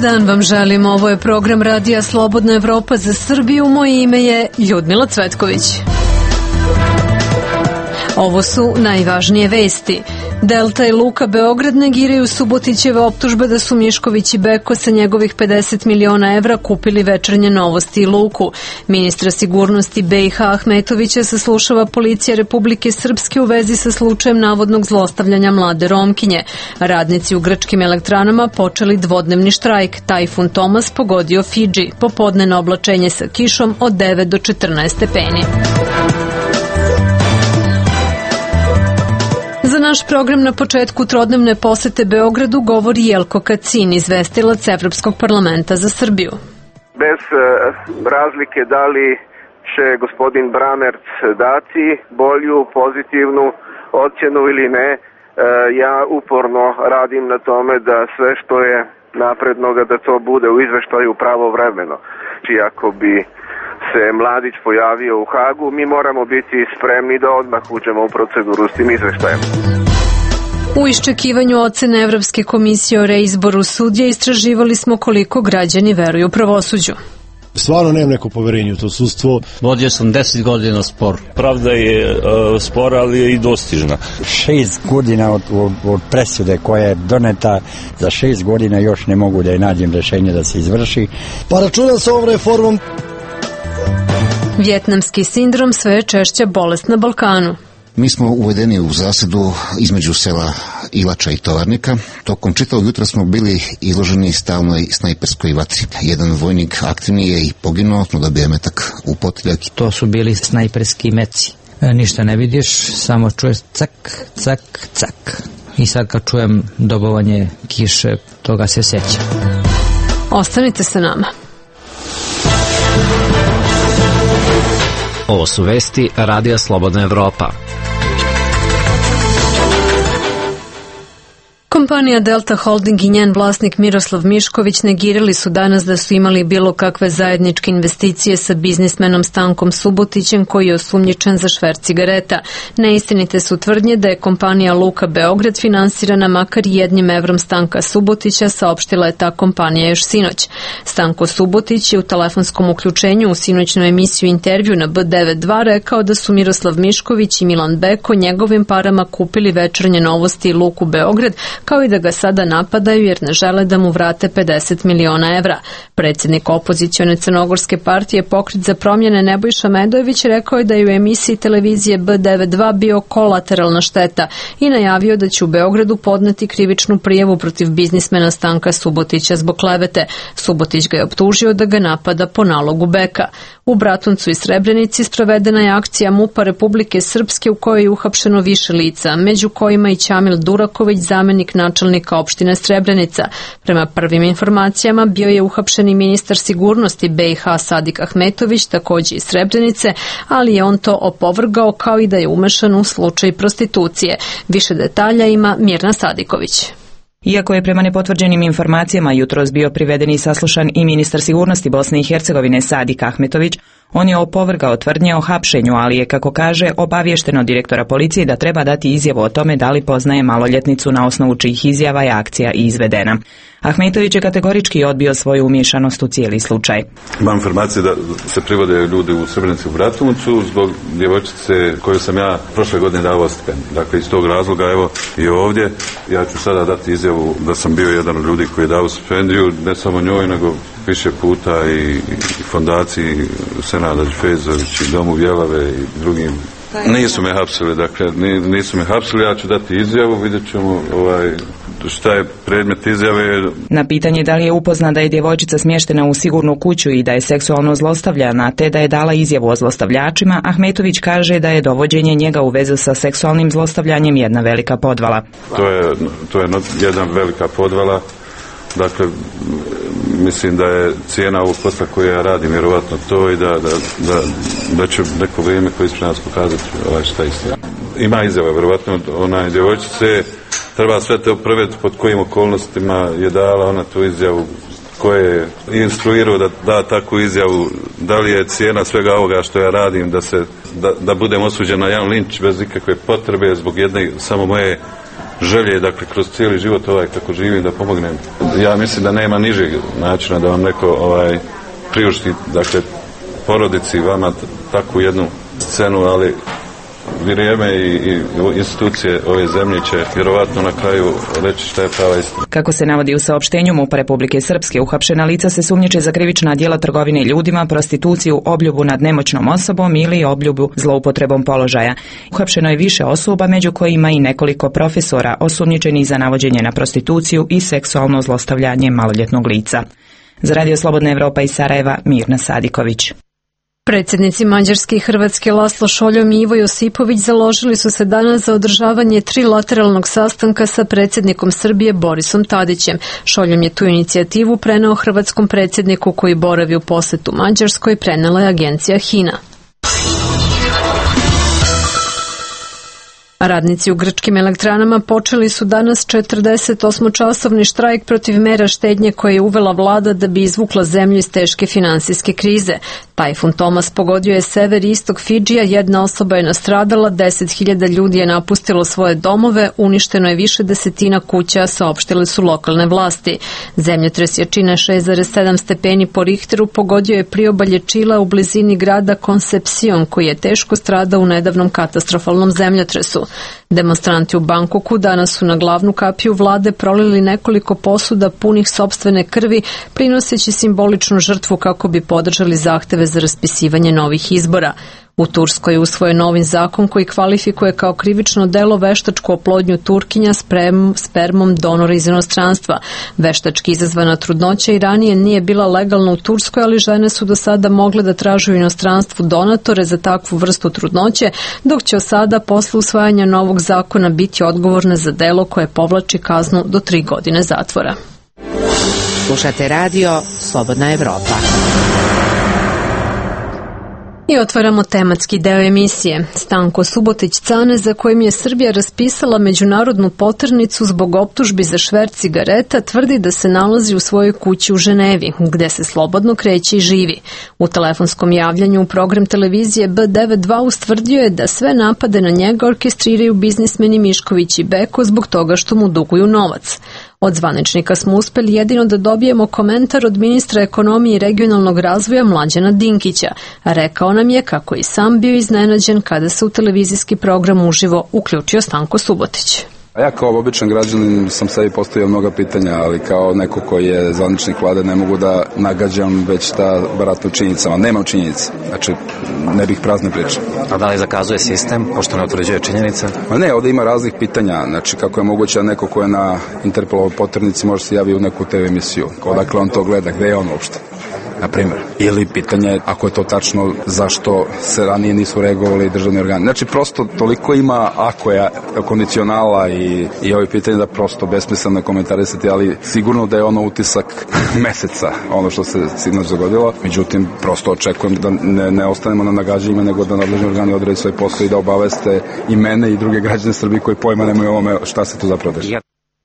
dan vam želim. Ovo je program Radija Slobodna Evropa za Srbiju. Moje ime je Ljudmila Cvetković. Ovo su najvažnije vesti. Delta i Luka Beograd negiraju Subotićeve optužbe da su Mišković i Beko sa njegovih 50 miliona evra kupili Večernje novosti i Luku. Ministra sigurnosti BiH Ahmetovića saslušava policija Republike Srpske u vezi sa slučajem navodnog zlostavljanja mlade Romkinje. Radnici u grčkim elektranama počeli dvodnevni štrajk. Tajfun Tomas pogodio Fidži. Popodnevno oblačenje sa kišom od 9 do 14 stepeni. Za naš program na početku trodnevne posete Beogradu govori Jelko Kacin, izvestilac Evropskog parlamenta za Srbiju. Bez razlike da li će gospodin Bramerc dati bolju, pozitivnu ocjenu ili ne, ja uporno radim na tome da sve što je naprednoga da to bude u izveštaju pravovremeno. Či ako bi se Mladić pojavio u Hagu, mi moramo biti spremni da odmah uđemo u proceduru s tim izveštajem. U iščekivanju ocene Evropske komisije o reizboru sudija istraživali smo koliko građani veruju pravosuđu. Stvarno nemam neko poverenje u to sudstvo. Vodio sam 10 godina spor. Pravda je spora, ali je i dostižna. 6 godina od presude koja je doneta, za 6 godina još ne mogu da je nađem rešenje da se izvrši. Pa računam sa ovom reformom. Vjetnamski sindrom sve je češća bolest na Balkanu. Mi smo uvedeni u zasadu između sela Ilača i Tovarnika. Tokom čitavog jutra smo bili izloženi stalnoj snajperskoj vatri. Jedan vojnik aktivni je i poginuo, no dobio metak u potiljak. To su bili snajperski meci. Ništa ne vidiš, samo čuješ cak, cak, cak. I sad kad čujem dobovanje kiše, toga se sjećam. Ostanite sa nama. Ovo su vesti Radija Slobodna Evropa. Kompanija Delta Holding i njen vlasnik Miroslav Mišković negirali su danas da su imali bilo kakve zajedničke investicije sa biznismenom Stankom Subotićem koji je osumnjičen za šverc cigareta. Neistinite su tvrdnje da je kompanija Luka Beograd finansirana makar 1 evrom Stanka Subotića, saopštila je ta kompanija još sinoć. Stanko Subotić je u telefonskom uključenju u sinoćnu emisiju Intervju na B92 rekao da su Miroslav Mišković i Milan Beko njegovim parama kupili Večernje novosti i Luku Beograd, kao i da ga sada napadaju jer ne žele da mu vrate 50 miliona evra. Predsjednik opozicione Crnogorske partije Pokret za promjene Nebojša Medojević rekao je da je u emisiji televizije B92 bio kolateralna šteta i najavio da će u Beogradu podneti krivičnu prijavu protiv biznismena Stanka Subotića zbog klevete. Subotić ga je optužio da ga napada po nalogu Beka. U Bratuncu i Srebrenici sprovedena je akcija MUP-a Republike Srpske u kojoj je uhapšeno više lica, među kojima i Ćamil Duraković, zamenik načelnika opštine Srebrenica. Prema prvim informacijama bio je uhapšen i ministar sigurnosti BiH Sadik Ahmetović, takođe iz Srebrenice, ali je on to opovrgao kao i da je umešan u slučaj prostitucije. Više detalja ima Mirna Sadiković. Iako je prema nepotvrđenim informacijama jutros bio priveden i saslušan i ministar sigurnosti Bosne i Hercegovine Sadik Ahmetović, on je opovrgao tvrdnje o hapšenju, ali je, kako kaže, obavješteno od direktora policije da treba dati izjavu o tome da li poznaje maloljetnicu na osnovu čijih izjava je akcija izvedena. Ahmetović je kategorički odbio svoju umiješanost u cijeli slučaj. Imam informacije da se privode ljudi u Srebrenici u Bratuncu zbog djevojčice koju sam ja prošle godine davao stipendiju. Dakle, iz tog razloga, evo i ovdje, ja ću sada dati izjavu da sam bio jedan od ljudi koji je dao stipendiju, ne samo njoj, nego više puta i fondaciji Senada Đefezović i Domu Vjelave i drugim. Nisu me hapsili, dakle, nisu me hapsili, ja ću dati izjavu, vidjet ćemo šta je predmet izjave. Na pitanje da li je upozna da je djevojčica smještena u sigurnu kuću i da je seksualno zlostavljana, te da je dala izjavu o zlostavljačima, Ahmetović kaže da je dovođenje njega u vezu sa seksualnim zlostavljanjem jedna velika podvala. To je jedna velika podvala. Dakle, mislim da je cijena ovog posla koje ja radim vjerovatno to i da će neko vrijeme koje ispred nas pokazati šta je istina. Ima izjava, vjerovatno ona djevojčice, treba sve te provjeriti pod kojim okolnostima je dala ona tu izjavu, koje je instruirao da takvu izjavu, da li je cijena svega ovoga što ja radim, da budem osuđen na jedan linč bez ikakve potrebe zbog jedne samo moje želje, dakle, kroz cijeli život kako živim, da pomognem. Ja mislim da nema nižeg načina da vam neko priušti, dakle, porodici, vama takvu jednu scenu, ali vrijeme i institucije ove zemlje će vjerovatno na kraju reći šta je prava istina. Kako se navodi u saopštenju MUP Republike Srpske, uhapšena lica se sumnjiče za krivična djela trgovine ljudima, prostituciju, obljubu nad nemoćnom osobom ili obljubu zloupotrebom položaja. Uhapšeno je više osoba, među kojima i nekoliko profesora osumnjičenih za navođenje na prostituciju i seksualno zlostavljanje maloljetnog lica. Za Radio Slobodna Evropa iz Sarajeva, Mirna Sadiković. Predsjednici Mađarske i Hrvatske Laslo Šoljom i Ivo Josipović založili su se danas za održavanje trilateralnog sastanka sa predsjednikom Srbije Borisom Tadićem. Šoljom je tu inicijativu preneo hrvatskom predsjedniku koji boravi u posetu Mađarskoj, prenela je agencija HINA. Radnici u grčkim elektranama počeli su danas 48-časovni štrajk protiv mera štednje koje je uvela vlada da bi izvukla zemlju iz teške finansijske krize. Tajfun Tomas pogodio je sever i istok Fidžija, jedna osoba je nastradala, 10.000 ljudi je napustilo svoje domove, uništeno je više desetina kuća, saopštile su lokalne vlasti. Zemljotres jačine 6,7 stepeni po Richteru pogodio je priobalje Čila u blizini grada Concepcion, koji je teško stradao u nedavnom katastrofalnom zemljotresu. Demonstranti u Bangkoku danas su na glavnu kapiju vlade prolili nekoliko posuda punih sopstvene krvi, prinoseći simboličnu žrtvu kako bi podržali zahteve za raspisivanje novih izbora. U Turskoj je usvojen novi zakon koji kvalifikuje kao krivično delo veštačku oplodnju Turkinja spermom donora iz inostranstva. Veštački izazvana trudnoća i ranije nije bila legalna u Turskoj, ali žene su do sada mogle da traže u inostranstvu donatore za takvu vrstu trudnoće, dok će od sada posle usvajanja novog zakona biti odgovorne za delo koje povlači kaznu do 3 godine zatvora. Slušate radio Slobodna Evropa. I otvaramo tematski deo emisije. Stanko Subotić-Cane, za kojim je Srbija raspisala međunarodnu poternicu zbog optužbi za šverc cigareta, tvrdi da se nalazi u svojoj kući u Ženevi, gde se slobodno kreće i živi. U telefonskom javljanju u program televizije B92 ustvrdio je da sve napade na njega orkestriraju biznismeni Mišković i Beko zbog toga što mu duguju novac. Od zvaničnika smo uspeli jedino da dobijemo komentar od ministra ekonomije i regionalnog razvoja Mlađana Dinkića. Rekao nam je kako i sam bio iznenađen kada se u televizijski program uživo uključio Stanko Subotić. Ja kao običan građanin sam sebi postavio mnoga pitanja, ali kao neko koji je zvaničnik vlade ne mogu da nagađam, već da baratam činjenicama. Nemam činjenica, znači ne bih prazne priče. A da li zakazuje sistem, pošto ne utvrđuje činjenice? Ne, ovdje ima raznih pitanja, znači kako je moguće da neko ko je na Interpolovoj poternici može se javi u neku TV emisiju, odakle on to gleda, gde je on uopšte, na primjer. Ili pitanje, ako je to tačno, zašto se ranije nisu reagovali državni organi. Znači prosto toliko ima ako je kondicionala i ovi pitanje da prosto besmisleno komentarisati, ali sigurno da je ono utisak meseca, ono što se sinoć dogodilo. Međutim, prosto očekujem da ne ostanemo na nagađanjima, nego da nadležni organi odrade svoj posao i da obaveste i mene i druge građane Srbije koji pojma nemaju ovome šta se tu zapravo dešava.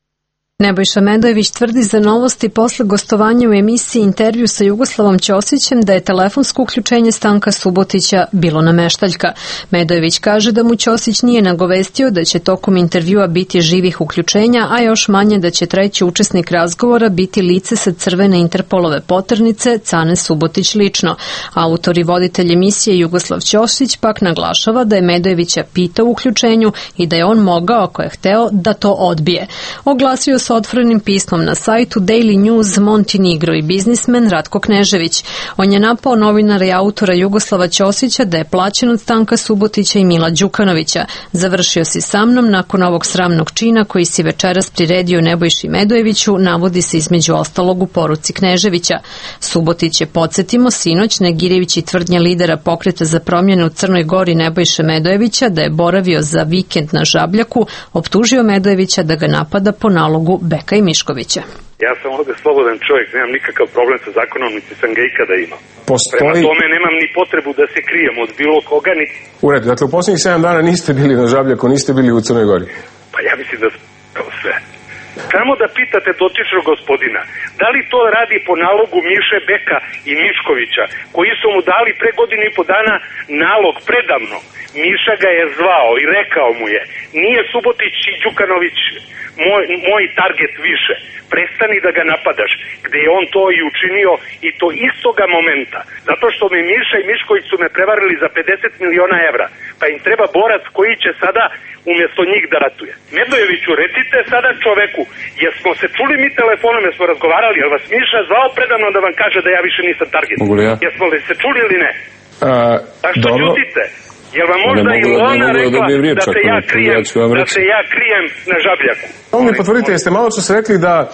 Nebojša Medojević tvrdi za Novosti posle gostovanja u emisiji Intervju sa Jugoslavom Ćosićem da je telefonsko uključenje Stanka Subotića bilo nameštaljka. Medojević kaže da mu Ćosić nije nagovestio da će tokom intervjua biti živih uključenja, a još manje da će treći učesnik razgovora biti lice sa crvene Interpolove poternice, Cane Subotić lično. Autor i voditelj emisije Jugoslav Ćosić pak naglašava da je Medojevića pitao u uključenju i da je on mogao, ako je hteo, da to odbije. Oglasio s otvorenim pismom na sajtu Daily News Montenegro i biznismen Ratko Knežević. On je napao novinara i autora Jugoslava Ćosića da je plaćen od Stanka Subotića i Mila Đukanovića. Završio si sa mnom nakon ovog sramnog čina koji si večeras priredio Nebojši Medojeviću, navodi se između ostalog u poruci Kneževića. Subotić je, podsjetimo, sinoć negirajući tvrdnje lidera Pokreta za promjene u Crnoj Gori Nebojše Medojevića da je boravio za vikend na Žabljaku, optužio Medojevića da ga napada po nalogu Beka i Miškovića. Ja sam ovde slobodan čovjek, nemam nikakav problem sa zakonom, niti sam ga ikada imao. Prema tome nemam ni potrebu da se krijem od bilo koga, ni... U redu, dakle u posljednjih 7 dana niste bili na Žabljaku, niste bili u Crnoj Gori? Pa ja mislim da kao sve. Samo da pitate dotičnog gospodina, da li to radi po nalogu Miše Beka i Miškovića, koji su mu dali pre godinu i po dana nalog predavno Miša ga je zvao i rekao mu je, nije Subotić i Đukanović moj target više, prestani da ga napadaš, gde je on to i učinio i to istoga momenta, zato što mi Miša i Mišković su me prevarili za 50 miliona evra, pa im treba borac koji će sada umjesto njih da ratuje. Medojeviću, recite sada čoveku, jesmo se čuli mi telefonom, jesmo razgovarali, jel vas Miša zvao predavno da vam kaže da ja više nisam target? Jesmo li se čuli ili ne? A što ćutite? Jel vam možda i ona rekla da se ja krijem na Žabljaku? Ovo mi potvrdite, jeste malo čas rekli da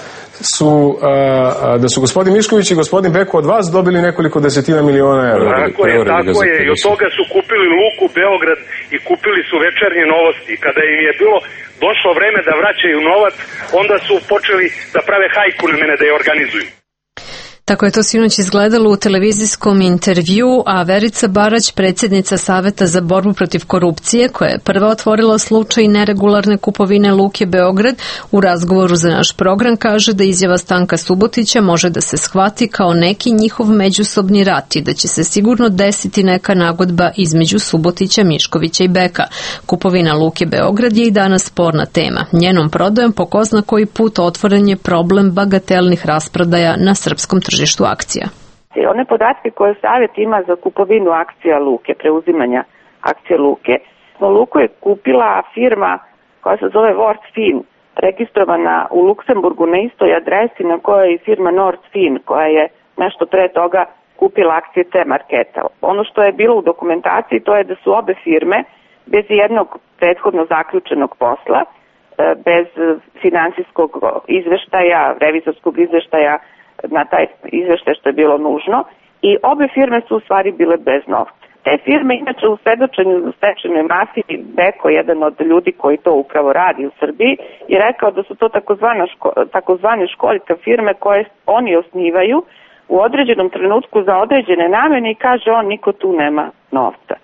su gospodin Mišković i gospodin Beko od vas dobili nekoliko desetina miliona evra. Tako je. I od toga su kupili Luku Beograd i kupili su Večernje novosti. Kada im je došlo vreme da vraćaju novac, onda su počeli da prave hajku na mene da je organizuju. Tako je to sinoć izgledalo u televizijskom intervju, a Verica Barać, predsjednica Saveta za borbu protiv korupcije, koja je prva otvorila slučaj neregularne kupovine Luke Beograd, u razgovoru za naš program kaže da izjava Stanka Subotića može da se shvati kao neki njihov međusobni rat i da će se sigurno desiti neka nagodba između Subotića, Miškovića i Beka. Kupovina Luke Beograd je i danas sporna tema. Njenom prodajom po ko zna koji put otvoren je problem bagatelnih rasprodaja na srpskom tržištu akcija. One podatke koje Savjet ima za kupovinu akcija Luke, preuzimanja akcija Luke, Luku je kupila firma koja se zove Wortfin, registrovana u Luksemburgu na istoj adresi na kojoj je i firma Nordfin, koja je nešto pre toga kupila akcije T-Marketa. Ono što je bilo u dokumentaciji to je da su obe firme bez jednog prethodno zaključenog posla, bez finansijskog izveštaja, revizorskog izveštaja na taj izveštaj što je bilo nužno, i obe firme su u stvari bile bez novca. Te firme, inače u svedočenju u stečajnoj mafiji, Beko, jedan od ljudi koji to upravo radi u Srbiji, je rekao da su to takozvane školjka firme koje oni osnivaju u određenom trenutku za određene namene i kaže on, niko tu nema novca.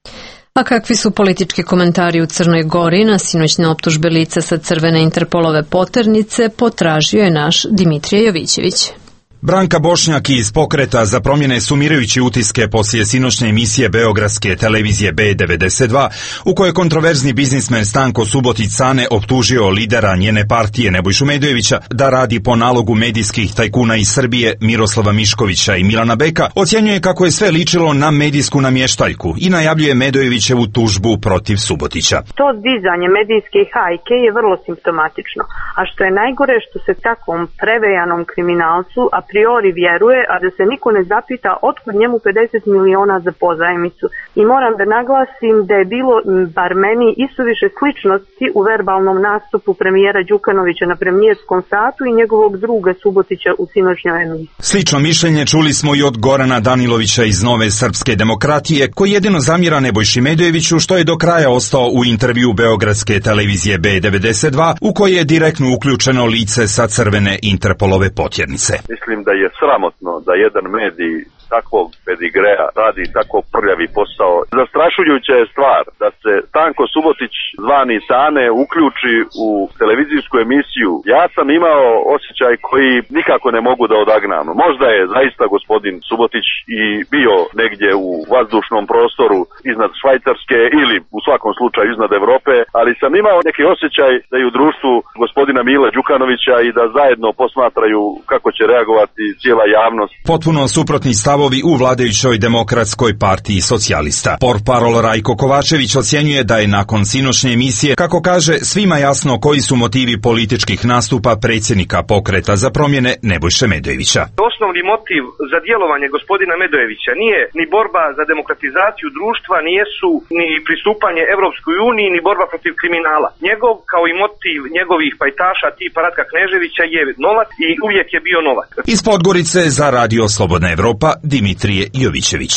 A kakvi su politički komentari u Crnoj Gori na sinoćne optužbe lica sa crvene Interpolove poternice, potražio je naš Dimitrije Jovićević. Branka Bošnjak iz Pokreta za promjene sumirajući utiske poslije sinoćne emisije beogradske televizije B92, u kojoj kontroverzni biznismen Stanko Subotić Cane optužio lidera njene partije Nebojšu Medojevića da radi po nalogu medijskih tajkuna iz Srbije Miroslava Miškovića i Milana Beka, ocjenjuje kako je sve ličilo na medijsku namještaljku i najavljuje Medojevićevu tužbu protiv Subotića. To dizanje medijske hajke je vrlo simptomatično, a što je najgore što se takvom prevejanom kriminalcu a priori vjeruje, a da se niko ne zapita otkud njemu 50 miliona za pozajmicu. I moram da naglasim da je bilo, bar meni, isuviše sličnosti u verbalnom nastupu premijera Đukanovića na premijerskom satu i njegovog druga Subotića u sinoćnjoj emisiji. Slično mišljenje čuli smo i od Gorana Danilovića iz Nove srpske demokratije, koji jedino zamjera Nebojši Medojeviću što je do kraja ostao u intervju beogradske televizije B92, u koje je direktno uključeno lice sa crvene Interpolove potjernice. Mislim da je sramotno da jedan medij takvog pedigreja radi tako prljavi posao. Zastrašujuća je stvar da se Stanko Subotić zvani Cane uključi u televizijsku emisiju. Ja sam imao osjećaj koji nikako ne mogu da odagnam. Možda je zaista gospodin Subotić i bio negdje u vazdušnom prostoru iznad Švajcarske ili u svakom slučaju iznad Evrope, ali sam imao neki osjećaj da je u društvu gospodina Mila Đukanovića i da zajedno posmatraju kako će reagovati cijela javnost. Potpuno suprotni stavovi u vladajućoj Demokratskoj partiji socijalista. Portparol Rajko Kovačević ocjenjuje da je nakon sinoćne emisije, kako kaže, svima jasno koji su motivi političkih nastupa predsjednika Pokreta za promjene Nebojše Medojevića. Osnovni motiv za djelovanje gospodina Medojevića nije ni borba za demokratizaciju društva, nijesu ni pristupanje Evropskoj uniji, ni borba protiv kriminala. Njegov, kao i motiv njegovih pajtaša tipa Ratka Kneževića, je novac i uvijek je bio novac. Iz Podgorice za Radio Slobodna Evropa, Dimitrije Jovićević.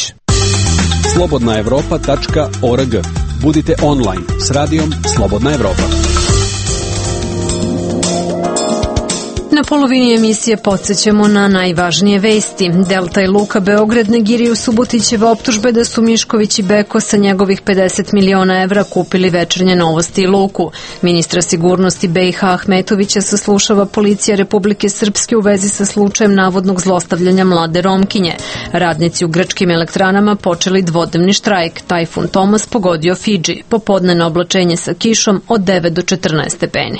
slobodnaevropa.org. Budite online s radijom Slobodna Evropa. Na polovini emisije podsjećamo na najvažnije vesti. Delta i Luka Beograd negiraju Subotićeve optužbe da su Mišković i Beko sa njegovih 50 miliona evra kupili Večernje novosti i Luku. Ministra sigurnosti BiH Ahmetovića saslušava policija Republike Srpske u vezi sa slučajem navodnog zlostavljanja mlade Romkinje. Radnici u grčkim elektranama počeli dvodnevni štrajk. Tajfun Tomas pogodio Fidži. Popodnevno oblačenje sa kišom od 9 do 14 stepeni.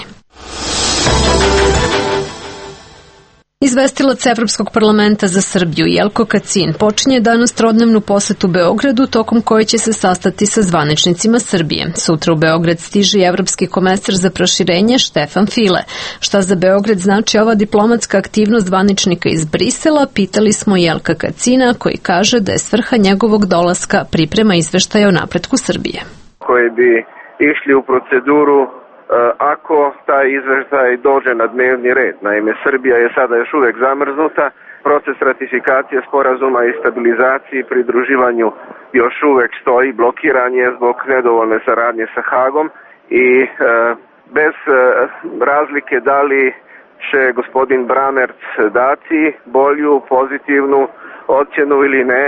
Izvestilac Evropskog parlamenta za Srbiju Jelko Kacin počinje danas trodnevnu posetu Beogradu, tokom koje će se sastati sa zvaničnicima Srbije. Sutra u Beograd stiže i Evropski komesar za proširenje Štefan File. Šta za Beograd znači ova diplomatska aktivnost zvaničnika iz Brisela, pitali smo Jelka Kacina, koji kaže da je svrha njegovog dolaska priprema izveštaja o napretku Srbije. Koji bi išli u proceduru ako taj izveštaj dođe na dnevni red. Naime, Srbija je sada još uvek zamrznuta, proces ratifikacije sporazuma i stabilizaciji i pridruživanju još uvek stoji, blokiran je zbog nedovoljne saradnje sa Hagom i bez razlike da li će gospodin Bramerc dati bolju, pozitivnu ocjenu ili ne,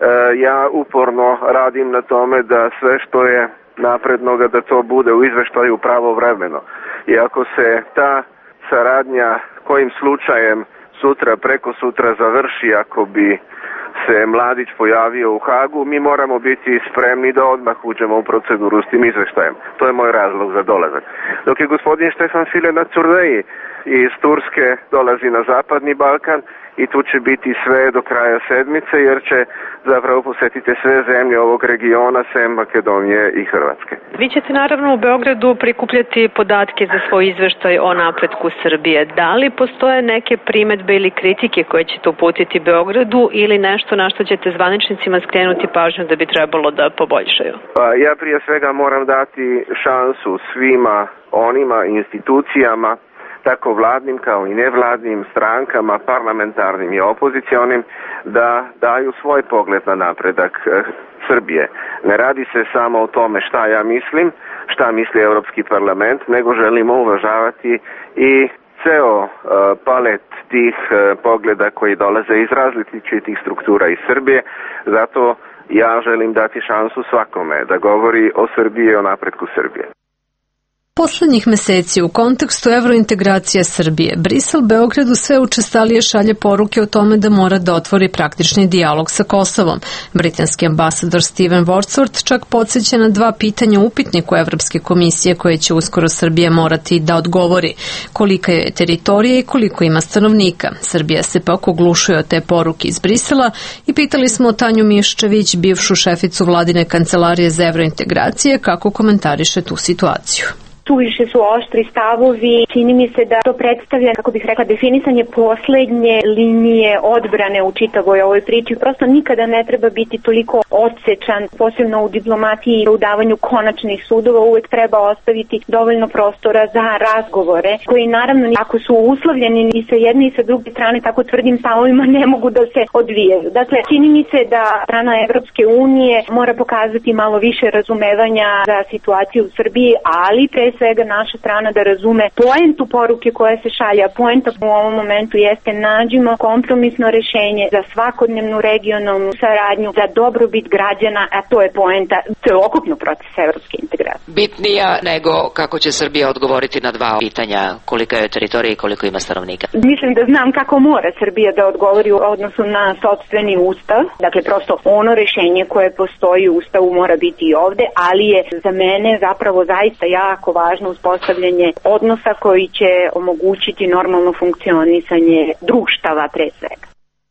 ja uporno radim na tome da sve što je naprednoga da to bude u izveštaju pravovremeno. I ako se ta saradnja kojim slučajem sutra, preko sutra završi, ako bi se Mladić pojavio u Hagu, mi moramo biti spremni da odmah uđemo u proceduru s tim izveštajem. To je moj razlog za dolazak. Dok je gospodin Štefan File na turneji iz Turske dolazi na Zapadni Balkan i tu će biti sve do kraja sedmice, jer će zapravo posetiti sve zemlje ovog regiona, sem Makedonije i Hrvatske. Vi ćete naravno u Beogradu prikupljati podatke za svoj izveštaj o napretku Srbije. Da li postoje neke primetbe ili kritike koje ćete uputiti Beogradu ili nešto na što ćete zvaničnicima skrenuti pažnju da bi trebalo da poboljšaju? Ja prije svega moram dati šansu svima onima institucijama, tako vladnim kao i nevladnim strankama, parlamentarnim i opozicionim, da daju svoj pogled na napredak Srbije. Ne radi se samo o tome šta ja mislim, šta misli Europski parlament, nego želimo uvažavati i ceo palet tih pogleda koji dolaze iz različitih struktura iz Srbije. Zato ja želim dati šansu svakome da govori o Srbiji i o napretku Srbije. Poslednjih meseci u kontekstu evrointegracija Srbije, Brisel Beogradu sve učestalije šalje poruke o tome da mora da otvori praktični dijalog sa Kosovom. Britanski ambasador Steven Wordsworth čak podsjeća na dva pitanja upitniku Evropske komisije koje će uskoro Srbija morati da odgovori. Kolika je teritorija i koliko ima stanovnika? Srbija se pak oglušuje od te poruke iz Brisela i pitali smo Tanju Miščević, bivšu šeficu vladine kancelarije za evrointegracije, kako komentariše tu situaciju. Suviše su oštri stavovi, čini mi se da to predstavlja, kako bih rekla, definisanje poslednje linije odbrane u čitavoj ovoj priči. Prosto nikada ne treba biti toliko odsečan, posebno u diplomatiji i u davanju konačnih sudova, uvek treba ostaviti dovoljno prostora za razgovore, koji naravno ako su uslovljeni i sa jedne i sa druge strane, tako tvrdim stavovima, ne mogu da se odvijaju. Dakle, čini mi se da strana Evropske unije mora pokazati malo više razumevanja za situaciju u Srbiji, ali pre svega naša strana da razume poentu poruke koja se šalja. Poenta u ovom momentu jeste nađimo kompromisno rešenje za svakodnevnu regionalnu saradnju, za dobrobit građana, a to je poenta celokupnog procesa evropske integracije. Bitnija nego kako će Srbija odgovoriti na dva pitanja, kolika je teritorija i koliko ima stanovnika. Mislim da znam kako mora Srbija da odgovori u odnosu na sopstveni ustav. Dakle, prosto ono rešenje koje postoji u ustavu mora biti i ovde, ali je za mene zapravo zaista jako važno uspostavljanje odnosa koji će omogućiti normalno funkcionisanje društava pre svega.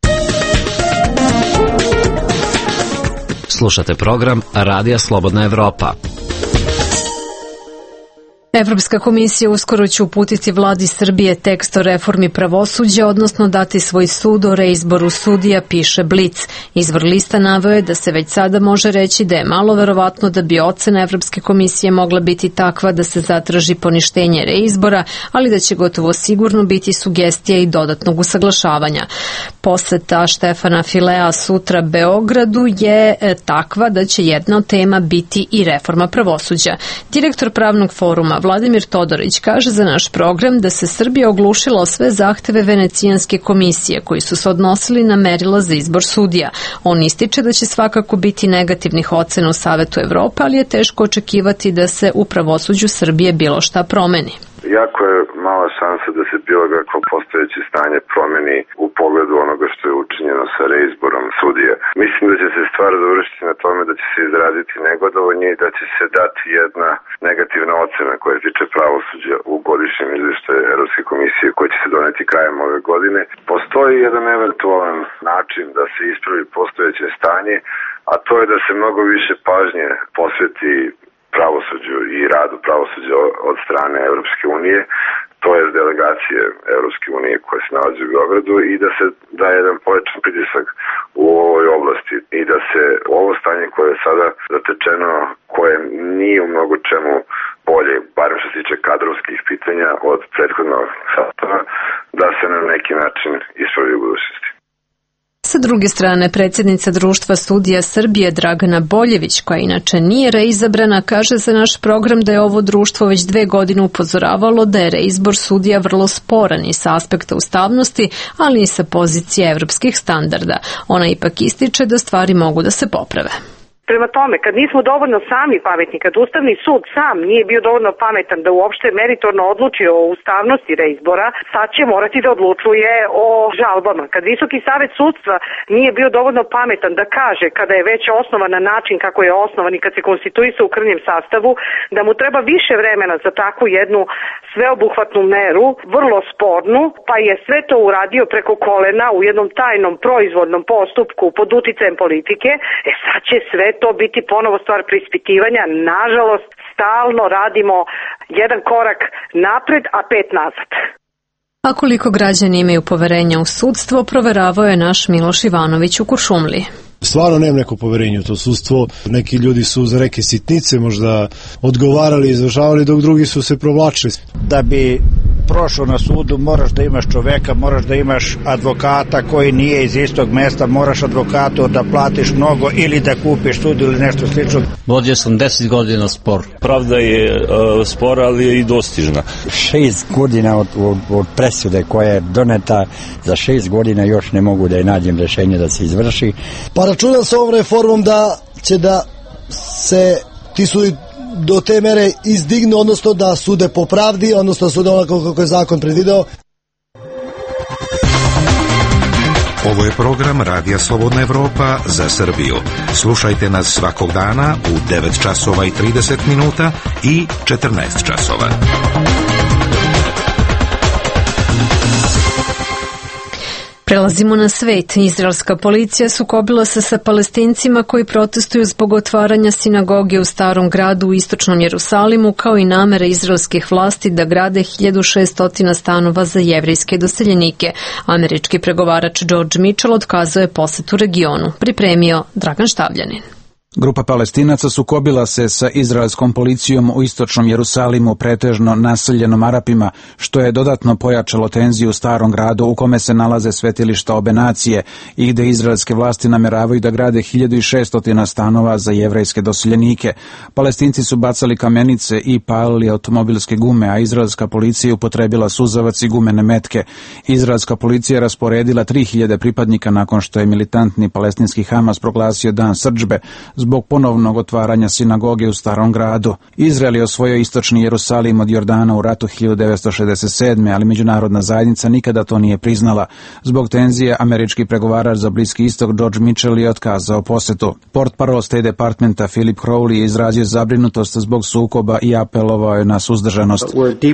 Slušate program Radija Slobodna Evropa. Evropska komisija uskoro će uputiti vladi Srbije tekst o reformi pravosuđa, odnosno dati svoj sud o reizboru sudija, piše Blic. Izvor lista naveo je da se već sada može reći da je malo verovatno da bi ocena Evropske komisije mogla biti takva da se zatraži poništenje reizbora, ali da će gotovo sigurno biti sugestija i dodatnog usaglašavanja. Poseta Štefana Filea sutra Beogradu je takva da će jedna od tema biti i reforma pravosuđa. Direktor pravnog foruma Vladimir Todorić kaže za naš program da se Srbija oglušila o sve zahteve Venecijanske komisije koji su se odnosili na merila za izbor sudija. On ističe da će svakako biti negativnih ocena u Savetu Evrope, ali je teško očekivati da se u pravosuđu Srbije bilo šta promeni. Jako je mala šansa da se bilo kakvo postojeće stanje promeni u pogledu onoga što je učinjeno sa reizborom sudija. Mislim da će se stvar završiti na tome da će se izraziti negodovanje i da će se dati jedna negativna ocena koja se tiče pravosuđa u godišnjem izveštaju Evropske komisije koji će se doneti krajem ove godine. Postoji jedan eventualan način da se ispravi postojeće stanje, a to je da se mnogo više pažnje posveti pravosuđu i radu pravosuđa od strane Evropske unije, to je delegacije Evropske unije koje se nalazi u Beogradu i da se da jedan povećan pritisak u ovoj oblasti i da se ovo stanje koje je sada zatečeno, koje nije u mnogo čemu bolje, barem što se tiče kadrovskih pitanja od prethodnog sastava, da se na neki način ispravi u budućnosti. Sa druge strane, predsjednica Društva sudija Srbije Dragana Boljević, koja inače nije reizabrana, kaže za naš program da je ovo društvo već 2 godine upozoravalo da je reizbor sudija vrlo sporan i sa aspekta ustavnosti, ali i sa pozicije evropskih standarda. Ona ipak ističe da stvari mogu da se poprave. Prema tome, kad nismo dovoljno sami pametni, kad Ustavni sud sam nije bio dovoljno pametan da uopšte meritorno odluči o ustavnosti reizbora, sad će morati da odlučuje o žalbama. Kad Visoki savet sudstva nije bio dovoljno pametan da kaže kada je već osnovan na način kako je osnovan i kad se konstituisao u krnjem sastavu, da mu treba više vremena za takvu jednu sveobuhvatnu meru, vrlo spornu, pa je sve to uradio preko kolena u jednom tajnom proizvodnom postupku pod uticajem politike, sad će sve to biti ponovo stvar preispitivanja. Nažalost, stalno radimo jedan korak napred, a 5 nazad. A koliko građani imaju poverenja u sudstvo, proveravao je naš Miloš Ivanović u Kuršumliji. Stvarno nemam neko poverenje u to sudstvo. Neki ljudi su za neke sitnice možda odgovarali, izvršavali, dok drugi su se provlačili. Da bi prošao na sudu moraš da imaš čoveka, moraš da imaš advokata koji nije iz istog mesta, moraš advokatu da platiš mnogo ili da kupiš sud ili nešto slično. Vodio sam 10 godina spor. Pravda je spora, ali je i dostižna. 6 godina od presude koja je doneta, za 6 godina još ne mogu da je nađem rešenje da se izvrši. Pa računam sa ovom reformom da će da se ti sudi do te mere izdignu, odnosno da sude po pravdi, odnosno sude onako kako je zakon predvideo. Ovo je program Radija Slobodna Evropa za Srbiju. Slušajte nas svakog dana u 9 časova i 30 minuta i 14 časova. Prelazimo na svet. Izraelska policija sukobila se sa Palestincima koji protestuju zbog otvaranja sinagoge u Starom gradu u istočnom Jerusalimu, kao i namere izraelskih vlasti da grade 1600 stanova za jevrejske doseljenike. Američki pregovarač George Mitchell otkazao je posetu regionu. Pripremio Dragan Štavljanin. Grupa Palestinaca sukobila se sa izraelskom policijom u istočnom Jerusalimu, pretežno naseljenom Arapima, što je dodatno pojačalo tenziju u Starom gradu u kome se nalaze svetilišta obe nacije i gde izraelske vlasti nameravaju da grade 1600 stanova za jevrejske doseljenike. Palestinci su bacali kamenice i palili automobilske gume, a izraelska policija upotrebila suzavac i gumene metke. Izraelska policija rasporedila 3000 pripadnika nakon što je militantni palestinski Hamas proglasio dan srdžbe zbog ponovnog otvaranja sinagoge u Starom gradu. Izrael je osvojio istočni Jerusalim od Jordana u ratu 1967. ali međunarodna zajednica nikada to nije priznala. Zbog tenzije, američki pregovarač za Bliski istok George Mitchell je otkazao posetu. Portparol State Departmenta Philip Crowley je izrazio zabrinutost zbog sukoba i apelovao je na suzdržanost.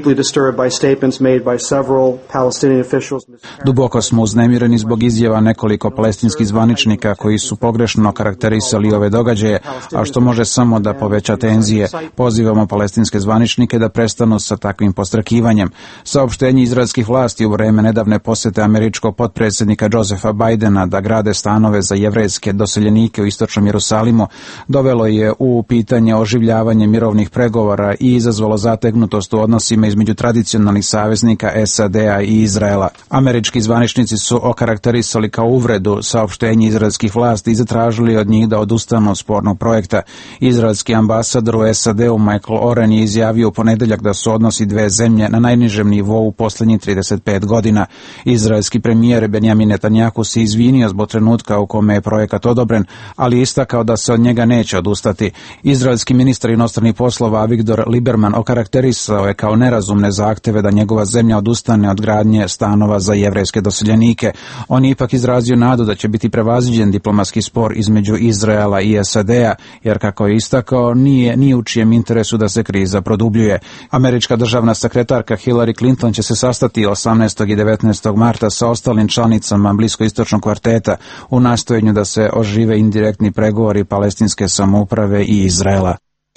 Duboko smo uznemireni zbog izjava nekoliko palestinskih zvaničnika koji su pogrešno karakterisali ove događaje, a što može samo da poveća tenzije. Pozivamo palestinske zvaničnike da prestanu sa takvim postrakivanjem. Saopštenje izraelskih vlasti u vreme nedavne posete američkog potpredsjednika Josepha Bidena da grade stanove za jevrejske doseljenike u istočnom Jerusalimu dovelo je u pitanje oživljavanje mirovnih pregovora i izazvalo zategnutost u odnosima između tradicionalnih saveznika SAD-a i Izraela. Američki zvaničnici su okarakterisali kao uvredu saopštenje izraelskih vlasti i zatražili od njih da odustanu s spornog projekta. Izraelski ambasador u SAD-u Michael Oren je izjavio u ponedeljak da su odnosi dve zemlje na najnižem nivou u poslednjih 35 godina. Izraelski premijer Benjamin Netanjahu se izvinio zbog trenutka u kome je projekat odobren, ali istakao da se od njega neće odustati. Izraelski ministar inostranih poslova Avigdor Lieberman okarakterisao je kao nerazumne zahteve da njegova zemlja odustane od gradnje stanova za jevrejske doseljenike. On je ipak izrazio nadu da će biti prevaziđen diplomatski spor između Izraela i SAD-a, jer kako je istakao, nije u čijem interesu da se kriza produbljuje. Američka državna sekretarka Hillary Clinton će se sastati 18. i 19. marta sa ostalim članicama bliskoistočnog kvarteta u nastojenju da se ožive indirektni pregovori palestinske samouprave i Izraela.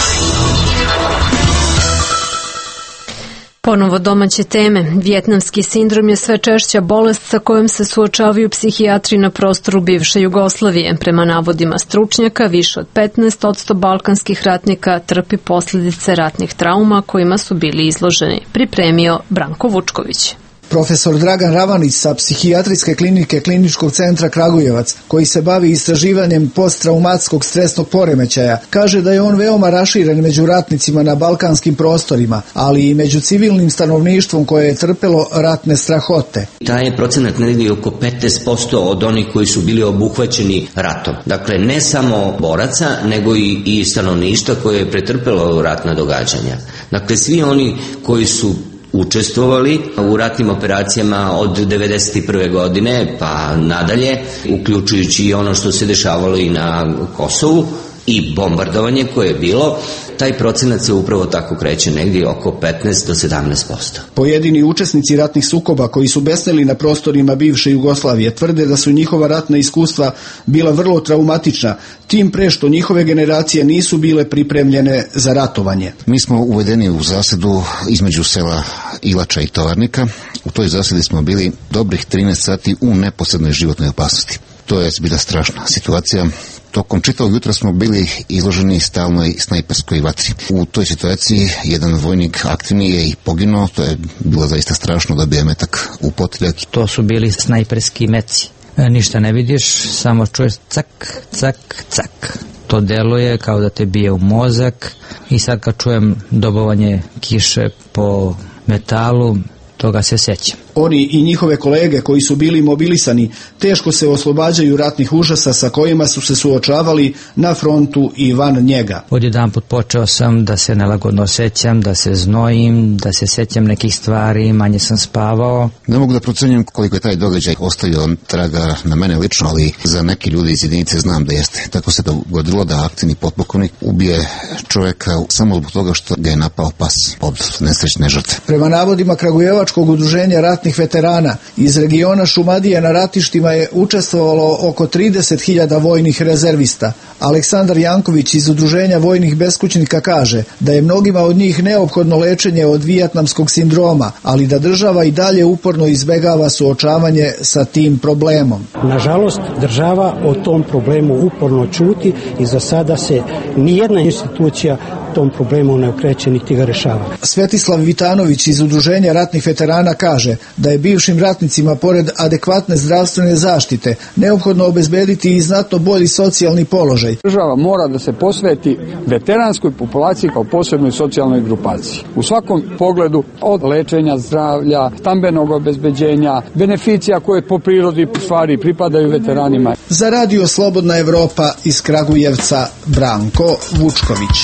Ponovo domaće teme. Vijetnamski sindrom je sve češća bolest sa kojom se suočavaju psihijatri na prostoru bivše Jugoslavije. Prema navodima stručnjaka, više od 15% balkanskih ratnika trpi posljedice ratnih trauma kojima su bili izloženi. Pripremio Branko Vučković. Profesor Dragan Ravanić sa psihijatrijske klinike Kliničkog centra Kragujevac, koji se bavi istraživanjem posttraumatskog stresnog poremećaja, kaže da je on veoma raširen među ratnicima na balkanskim prostorima, ali i među civilnim stanovništvom koje je trpelo ratne strahote. Taj je procenat negdje oko 15% od onih koji su bili obuhvaćeni ratom. Dakle, ne samo boraca, nego i stanovništva koje je pretrpelo ratna događanja. Dakle, svi oni koji su učestvovali u ratnim operacijama od 1991. godine pa nadalje, uključujući i ono što se dešavalo i na Kosovu i bombardovanje koje je bilo, taj procenat se upravo tako kreće negdje oko 15 do 17%. Pojedini učesnici ratnih sukoba koji su besneli na prostorima bivše Jugoslavije tvrde da su njihova ratna iskustva bila vrlo traumatična, tim pre što njihove generacije nisu bile pripremljene za ratovanje. Mi smo uvedeni u zasedu između sela Ilača i Tovarnika. U toj zasedi smo bili dobrih 13 sati u neposrednoj životnoj opasnosti. To je bila strašna situacija. Tokom čitavog jutra smo bili izloženi stalnoj snajperskoj vatri. U toj situaciji jedan vojnik aktivni je i poginuo, to je bilo zaista strašno da bi je metak u potiljak. To su bili snajperski meci. Ništa ne vidiš, samo čuješ cak, cak, cak. To deluje kao da te bije u mozak i sad kad čujem dobovanje kiše po metalu, toga se sećam. Oni i njihove kolege koji su bili mobilisani teško se oslobađaju ratnih užasa sa kojima su se suočavali na frontu i van njega. Odjedanput počeo sam da se nelagodno osjećam, da se znojim, da se sećam nekih stvari, manje sam spavao. Ne mogu da procenjujem koliko je taj događaj ostavio traga na mene lično, ali za neki ljudi iz jedinice znam da jeste. Tako se dogodilo da aktivni potpukovnik ubije čoveka samo zbog toga što ga je napao pas od nesrećne žrtve. Prema navodima Kragujevačkog udruženja ratnih veterana, iz regiona Šumadije na ratištima je učestvovalo oko 30.000 vojnih rezervista. Aleksandar Janković iz udruženja vojnih beskućnika kaže da je mnogima od njih neophodno lečenje od vijetnamskog sindroma, ali da država i dalje uporno izbegava suočavanje sa tim problemom. Nažalost, država o tom problemu uporno ćuti i za sada se nijedna institucija tom problemu ne okreće niti ga rešava. Svetislav Vitanović iz udruženja ratnih veterana kaže da je bivšim ratnicima pored adekvatne zdravstvene zaštite neophodno obezbediti i znatno bolji socijalni položaj. Država mora da se posveti veteranskoj populaciji kao posebnoj socijalnoj grupaciji. U svakom pogledu, od lečenja zdravlja, stambenog obezbeđenja, beneficija koje po prirodi stvari pripadaju veteranima. Za Radio Slobodna Evropa iz Kragujevca, Branko Vučković.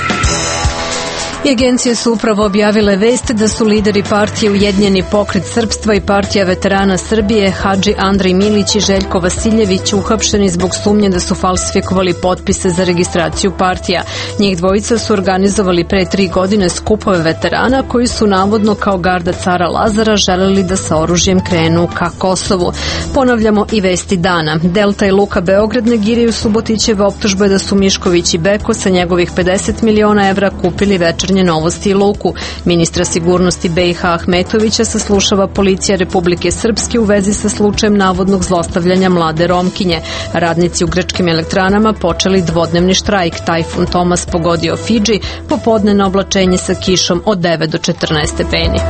I agencije su upravo objavile vest da su lideri partije Ujedinjeni pokret srpstva i partija veterana Srbije Hadži Andrej Milić i Željko Vasiljević uhapšeni zbog sumnje da su falsifikovali potpise za registraciju partija. Njih dvojica su organizovali pre 3 godine skupove veterana koji su navodno kao garda cara Lazara želeli da sa oružjem krenu ka Kosovu. Ponavljamo i vesti dana. Delta i Luka Beograd negiraju Subotićeve optužbe da su Mišković i Beko sa njegovih 50 miliona evra kupili Večernje novosti i Luku. Ministra sigurnosti BiH Ahmetovića saslušava policija Republike Srpske u vezi sa slučajem navodnog zlostavljanja mlade Romkinje. Radnici u grčkim elektranama počeli dvodnevni štrajk. Tajfun Tomas pogodio Fidži, popodnevno oblačenje sa kišom od 9 do 14 stepeni.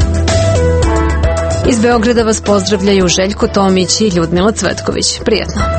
Iz Beograda vas pozdravljaju Željko Tomić i Ljudmila Cvetković. Prijetno.